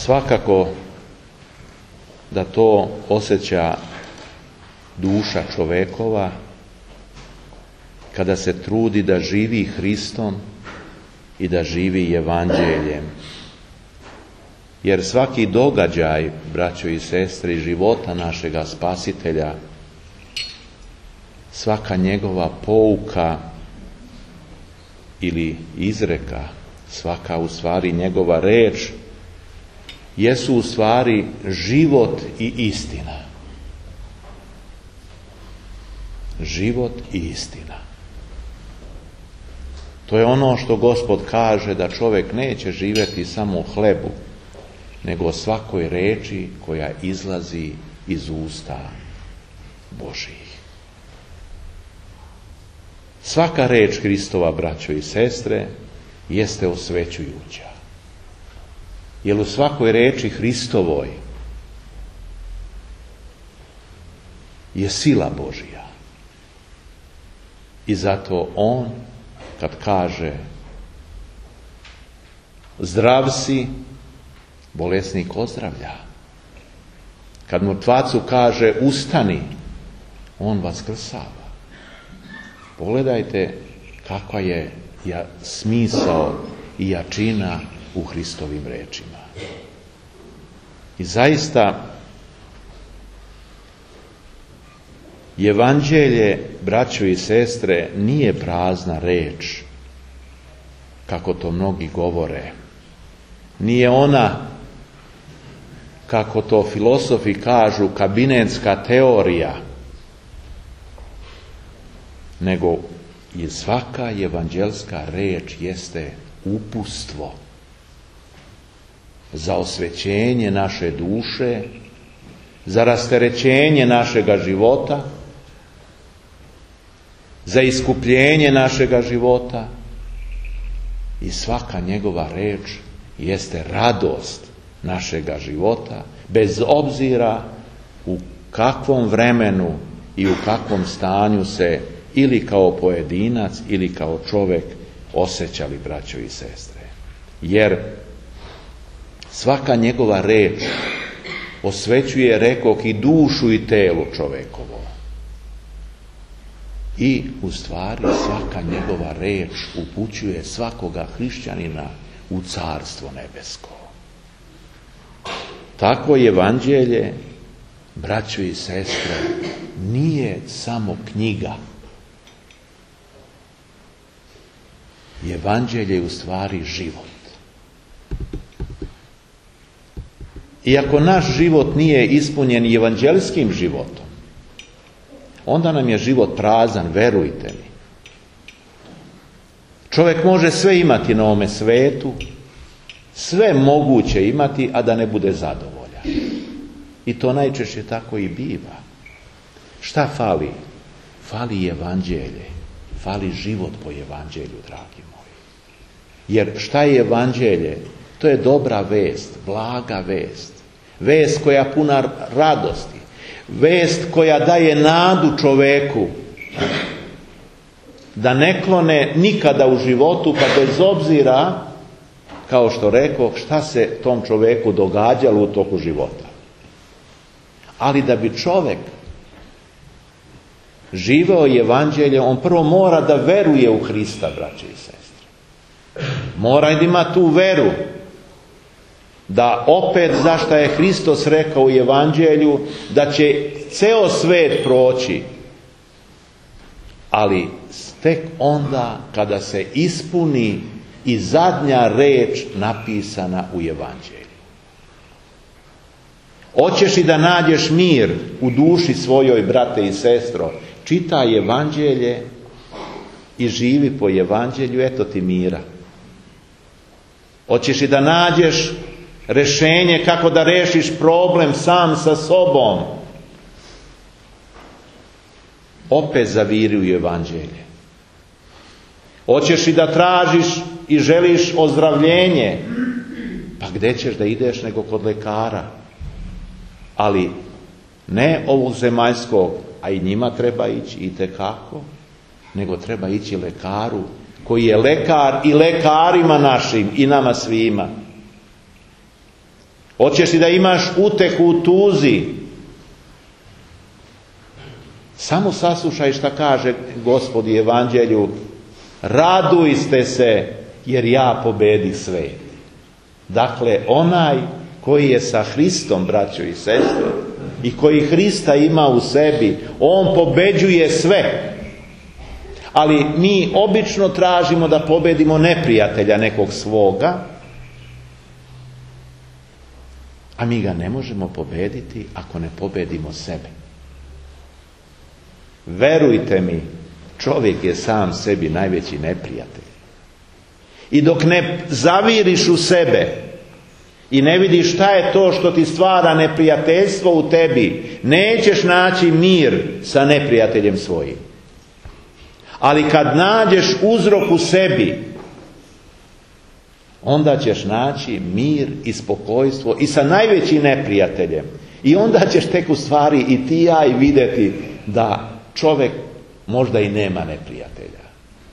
svakako da to osjeća duša čovekova kada se trudi da živi Hristom i da živi evanđeljem. Jer svaki događaj, braćo i sestre, života našega Spasitelja, svaka njegova pouka ili izreka, svaka u stvari njegova reč, jesu u stvari život i istina. Život i istina. To je ono što Gospod kaže, da čovjek neće živjeti samo u hlebu, nego o svakoj reči koja izlazi iz usta Božjih. Svaka reč Hristova, braćo i sestre, jeste osvećujuća. Jer u svakoj reči Hristovoj je sila Božja. I zato on, kad kaže zdrav si, bolesnik ozdravlja. Kad mrtvacu kaže ustani, on vaskrsava. Pogledajte kakva je smisao i jačina u Hristovim rečima. I zaista evanđelje, braćo i sestre, nije prazna reč, kako to mnogi govore. Nije ona, kako to filozofi kažu, kabinetska teorija, nego i svaka evanđelska reč jeste uputstvo za osvećenje naše duše, za rasterećenje našega života, za iskupljenje našega života, i svaka njegova reč jeste radost našega života, bez obzira u kakvom vremenu i u kakvom stanju se ili kao pojedinac ili kao čovjek osjećali, braćo i sestre. Jer svaka njegova reč osvećuje, rekoh, i dušu i telo čovekovo. I u stvari svaka njegova reč upućuje svakoga hrišćanina u carstvo nebesko. Takvo evanđelje, braćo i sestre, nije samo knjiga. Evanđelje je u stvari život. Iako naš život nije ispunjen evanđelskim životom, onda nam je život prazan, verujte mi. Čovjek može sve imati na ovome svetu, sve moguće imati, a da ne bude zadovoljan. I to najčešće tako i biva. Šta fali? Fali evanđelje. Fali život po evanđelju, dragi moji. Jer šta je evanđelje? To je dobra vest, blaga vest. Vest koja je puna radosti. Vest koja daje nadu čoveku da ne klone nikada u životu, pa bez obzira, kao što rekao, šta se tom čoveku događalo u toku života. Ali da bi čovek živeo evanđelje, on prvo mora da veruje u Hrista, braće i sestre. Mora da ima tu veru da opet, zašto je Hristos rekao u evanđelju, da će ceo svet proći, ali tek onda kada se ispuni i zadnja reč napisana u evanđelju. Hoćeš i da nađeš mir u duši svojoj, brate i sestro, čitaj evanđelje i živi po evanđelju, eto ti mira. Hoćeš i da nađeš rešenje kako da rešiš problem sam sa sobom, opet zaviri u evanđelje. Hoćeš i da tražiš i želiš ozdravljenje, pa gdje ćeš da ideš nego kod lekara? Ali ne ovog zemaljskog, a i njima treba ići itekako, nego treba ići lekaru koji je lekar i lekarima našim i nama svima. Hoćeš li da imaš utehu u tuzi? Samo saslušaj šta kaže Gospod u Evanđelju. Radujte se, jer ja pobedih svijet. Dakle, onaj koji je sa Hristom, braćo i sestre, i koji Hrista ima u sebi, on pobeđuje sve. Ali mi obično tražimo da pobedimo neprijatelja nekog svoga, a mi ga ne možemo pobediti ako ne pobedimo sebe. Verujte mi, čovjek je sam sebi najveći neprijatelj. I dok ne zaviriš u sebe i ne vidiš šta je to što ti stvara neprijateljstvo u tebi, nećeš naći mir sa neprijateljem svojim. Ali kad nađeš uzrok u sebi, onda ćeš naći mir i spokojstvo i sa najvećim neprijateljem. I onda ćeš tek u stvari i ti ja i vidjeti da čovjek možda i nema neprijatelja.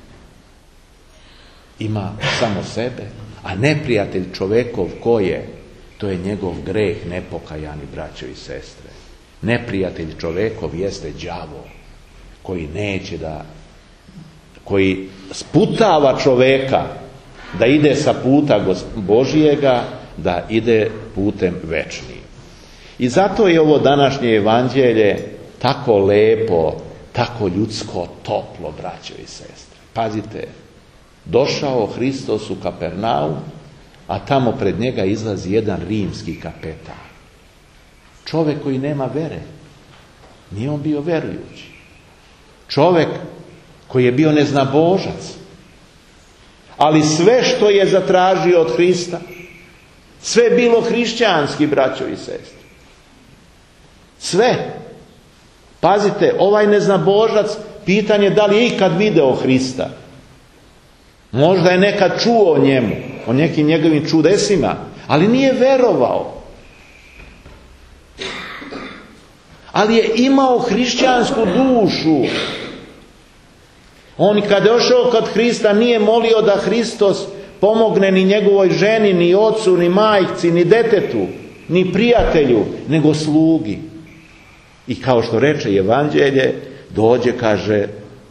Ima samo sebe, a neprijatelj čovjekov ko je? To je njegov greh nepokajani, braćo i sestre. Neprijatelj čovjekov jeste đavo koji neće koji sputava čovjeka da ide sa puta Božijega, da ide putem večnim. I zato je ovo današnje evanđelje tako lepo, tako ljudsko, toplo, braćo i sestre. Pazite, došao Hristos u Kapernaum, a tamo pred njega izlazi jedan rimski kapetan. Čovjek koji nema vere. Nije on bio verujući. Čovjek koji je bio neznabožac. Ali sve što je zatražio od Hrista, sve je bilo hrišćanski, braćo i sestre. Sve. Pazite, ovaj neznabožac, pitanje da li je ikad video Hrista. Možda je nekad čuo o njemu, o nekim njegovim čudesima, ali nije verovao. Ali je imao hrišćansku dušu. On kad je došao kod Hrista nije molio da Hristos pomogne ni njegovoj ženi, ni ocu, ni majci, ni detetu, ni prijatelju, nego slugi. I kao što reče Evanđelje, dođe, kaže,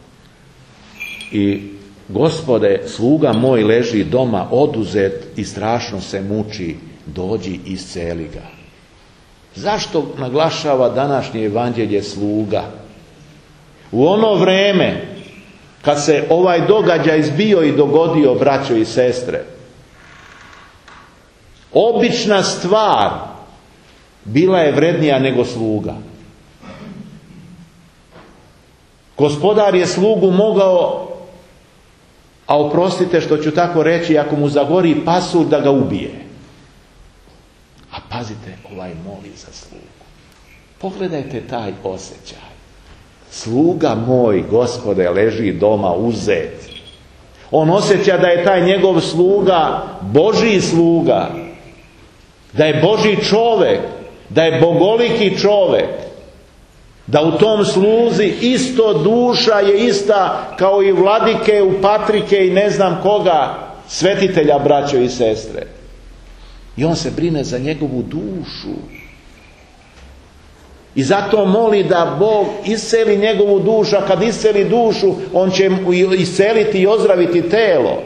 i Gospode, sluga moj leži doma oduzet i strašno se muči, dođi i isceli ga. Zašto naglašava današnje Evanđelje sluga? U ono vreme kad se ovaj događaj zbio i dogodio, braćo i sestre, obična stvar bila je vrednija nego sluga. Gospodar je slugu mogao, a oprostite što ću tako reći, ako mu zagori pasur, da ga ubije. A pazite, ovaj moli za slugu. Pogledajte taj osjećaj. Sluga moj, Gospode, leži doma uzet. On osjeća da je taj njegov sluga Božji sluga, da je Božji čovjek, da je bogoliki čovjek, da u tom sluzi isto duša je ista kao i vladike, u patrike i ne znam koga, svetitelja, braćo i sestre. I on se brine za njegovu dušu. I zato moli da Bog isceli njegovu dušu, a kad isceli dušu, on će isceliti i ozdraviti telo.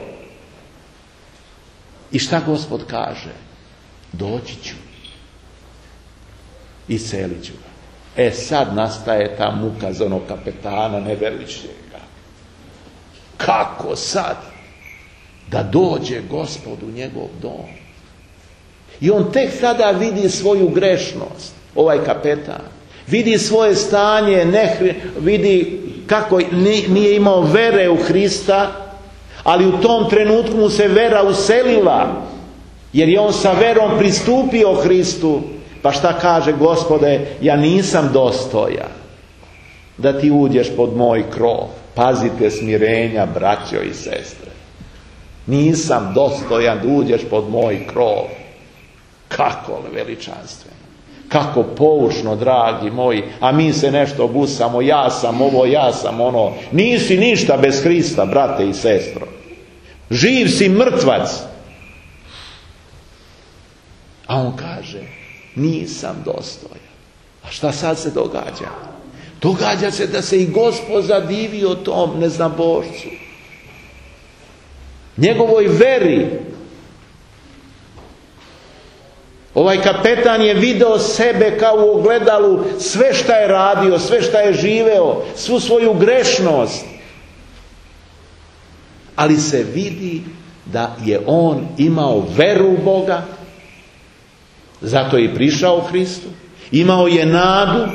I šta Gospod kaže? Doći ću. Iscelit ću ga. Sad nastaje ta muka za onog kapetana neverujućega. Kako sad? Da dođe Gospod u njegov dom. I on tek sada vidi svoju grešnost. Ovaj kapetan vidi svoje stanje, vidi kako nije imao vere u Hrista, ali u tom trenutku mu se vera uselila, jer je on sa verom pristupio Hristu. Pa šta kaže? Gospode, ja nisam dostojan da ti uđeš pod moj krov. Pazite smirenja, braćo i sestre. Nisam dostojan da uđeš pod moj krov. Kako veličanstveno. Kako poučno, dragi moji, a mi se nešto busamo, ja sam ovo, ja sam ono. Nisi ništa bez Hrista, brate i sestro. Živ si mrtvac. A on kaže, nisam dostojan. A šta sad se događa? Događa se da se i Gospod zadivio tom neznabošcu, njegovoj veri. Ovaj kapetan je video sebe kao u ogledalu, sve šta je radio, sve šta je živeo, svu svoju grešnost. Ali se vidi da je on imao veru u Boga, zato je i prišao Hristu. Imao je nadu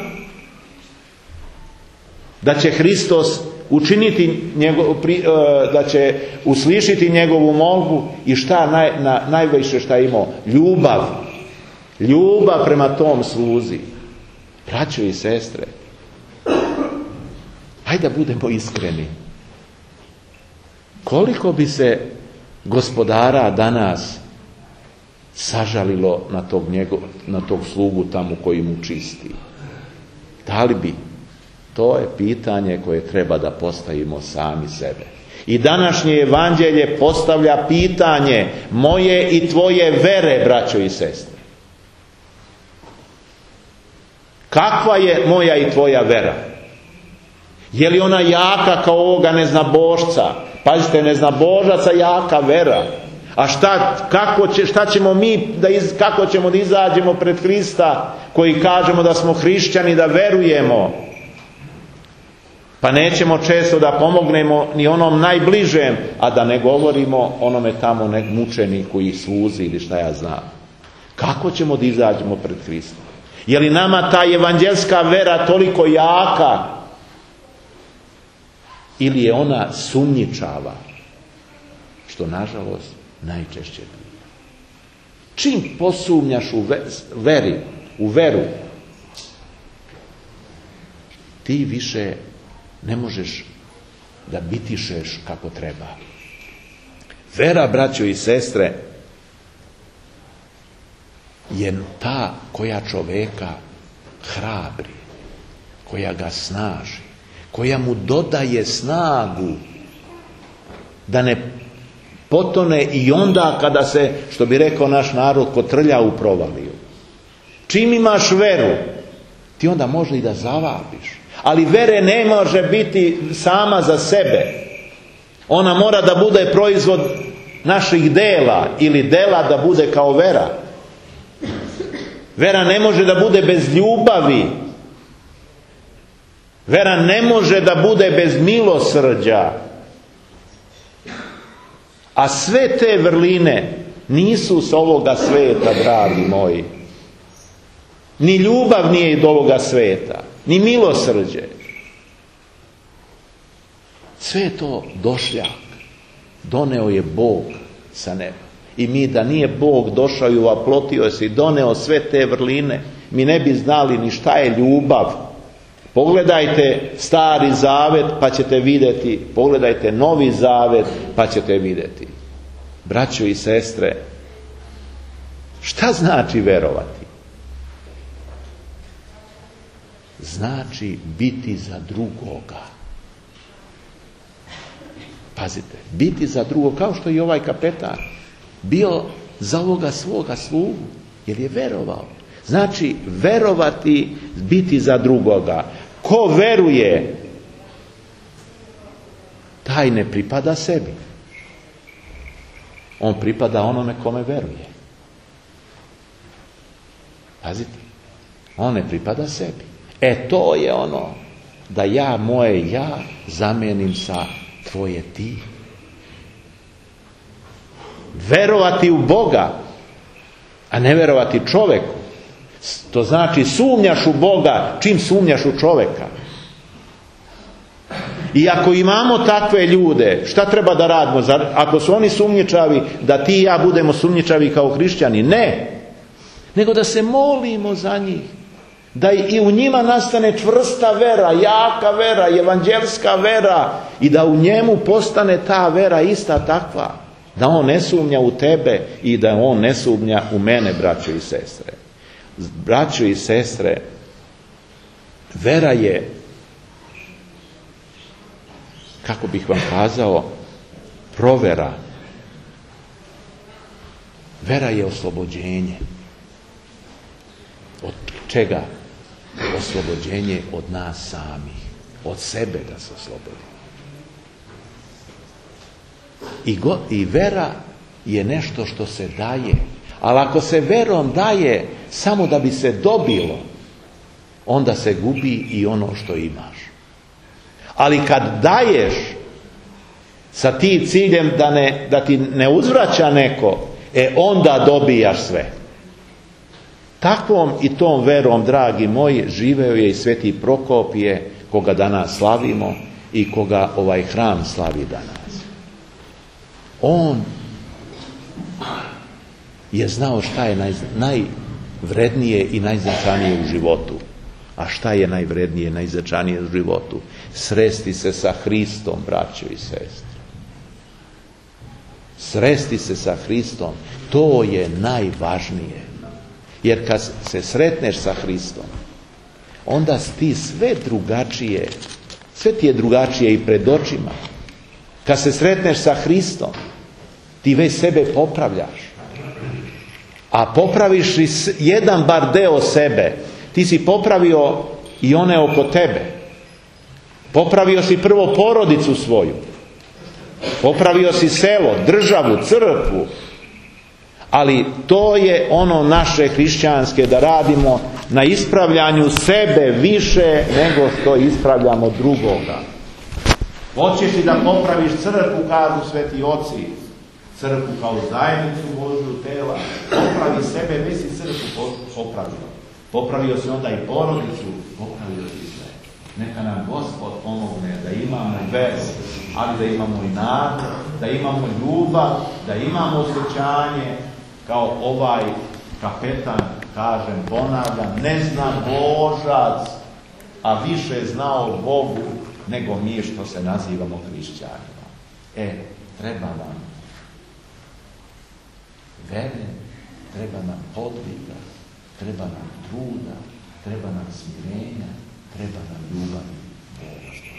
da će Hristos učiniti da će uslišiti njegovu molbu i šta najviše šta je imao? Ljubav prema tom sluzi. Braćo i sestre, hajde da budemo iskreni. Koliko bi se gospodara danas sažalilo na tog slugu tamo koji mu čisti? Da li bi? To je pitanje koje treba da postavimo sami sebe. I današnje evanđelje postavlja pitanje moje i tvoje vere, braćo i sestre. Kakva je moja i tvoja vera? Je li ona jaka kao ovoga neznabošca? Pazite, neznabožaca jaka vera. A šta ćemo mi, kako ćemo da izađemo pred Hrista koji kažemo da smo hrišćani, da verujemo? Pa nećemo često da pomognemo ni onom najbližem, a da ne govorimo onome tamo mučeniku i sluzi ili šta ja znam. Kako ćemo da izađemo pred Hrista? Je li nama ta evanđelska vera toliko jaka? Ili je ona sumnjičava? Što nažalost najčešće biva. Čim posumnjaš u veru, ti više ne možeš da bitišeš kako treba. Vera, braćo i sestre, je ta koja čoveka hrabri, koja ga snaži, koja mu dodaje snagu da ne potone i onda kada se, što bi rekao naš narod, kotrlja u provaliju. Čim imaš veru, ti onda može i da zavapiš. Ali vere ne može biti sama za sebe. Ona mora da bude proizvod naših dela ili dela da bude kao vera. Vera ne može da bude bez ljubavi. Vera ne može da bude bez milosrđa. A sve te vrline nisu s ovoga sveta, dragi moji. Ni ljubav nije iz ovoga sveta, ni milosrđe. Sve je to došljak. Doneo je Bog sa neba. I mi da nije Bog došao i uvaplotio se i doneo sve te vrline, mi ne bi znali ni šta je ljubav. Pogledajte Stari Zavet pa ćete vidjeti, pogledajte Novi Zavet pa ćete vidjeti. Braćo i sestre, šta znači verovati? Znači biti za drugoga. Pazite, biti za drugog, kao što i ovaj kapetan bio za ovoga svoga slugu, jer je verovao. Znači, verovati, biti za drugoga. Ko veruje, taj ne pripada sebi. On pripada onome kome veruje. Pazite, on ne pripada sebi. To je ono, da ja moje ja zamenim sa tvoje ti. Verovati u Boga, a ne verovati čoveku. To znači sumnjaš u Boga čim sumnjaš u čoveka. I ako imamo takve ljude, šta treba da radimo? Ako su oni sumnjičavi, da ti i ja budemo sumnjičavi kao hrišćani? Ne. Nego da se molimo za njih. Da i u njima nastane čvrsta vera, jaka vera, evanđelska vera i da u njemu postane ta vera ista takva. Da on ne sumnja u tebe i da on ne sumnja u mene, braćo i sestre. Braćo i sestre, vera je, kako bih vam kazao, provera. Vera je oslobođenje. čega? Oslobođenje od nas samih, od sebe da se oslobodimo. I vera je nešto što se daje, ali ako se verom daje samo da bi se dobilo, onda se gubi i ono što imaš. Ali kad daješ sa tim ciljem da ti ne uzvraća neko, onda dobijaš sve. Takvom i tom verom, dragi moji, živeo je i sveti Prokopije, koga danas slavimo i koga ovaj hram slavi danas. On je znao šta je najvrednije i najznačajnije u životu. A šta je najvrednije i najznačajnije u životu? Sresti se sa Hristom, braćo i sestre. Sresti se sa Hristom, to je najvažnije. Jer kad se sretneš sa Hristom, onda ti sve ti je drugačije i pred očima. Kad se sretneš sa Hristom, ti već sebe popravljaš. A popraviš li jedan bar deo sebe, ti si popravio i one oko tebe. Popravio si prvo porodicu svoju. Popravio si selo, državu, crkvu. Ali to je ono naše hrišćanske, da radimo na ispravljanju sebe više nego što ispravljamo drugoga. Hoćeš li da popraviš crkvu, kažu sveti oci, crkvu kao zajednicu Božju tela, popravi sebe, već si crkvu popravio. Popravio si onda i porodicu, popravio si sve. Neka nam Gospod pomogne da imamo veru, ali da imamo i nadu, da imamo ljubav, da imamo osjećanje, kao ovaj kapetan, kažem, ponavljam, ne zna Božac, a više znao Bogu nego mi što se nazivamo hrišćanima. Treba nam vere, treba nam podviga, treba nam truda, treba nam smirenja, treba nam ljubavi.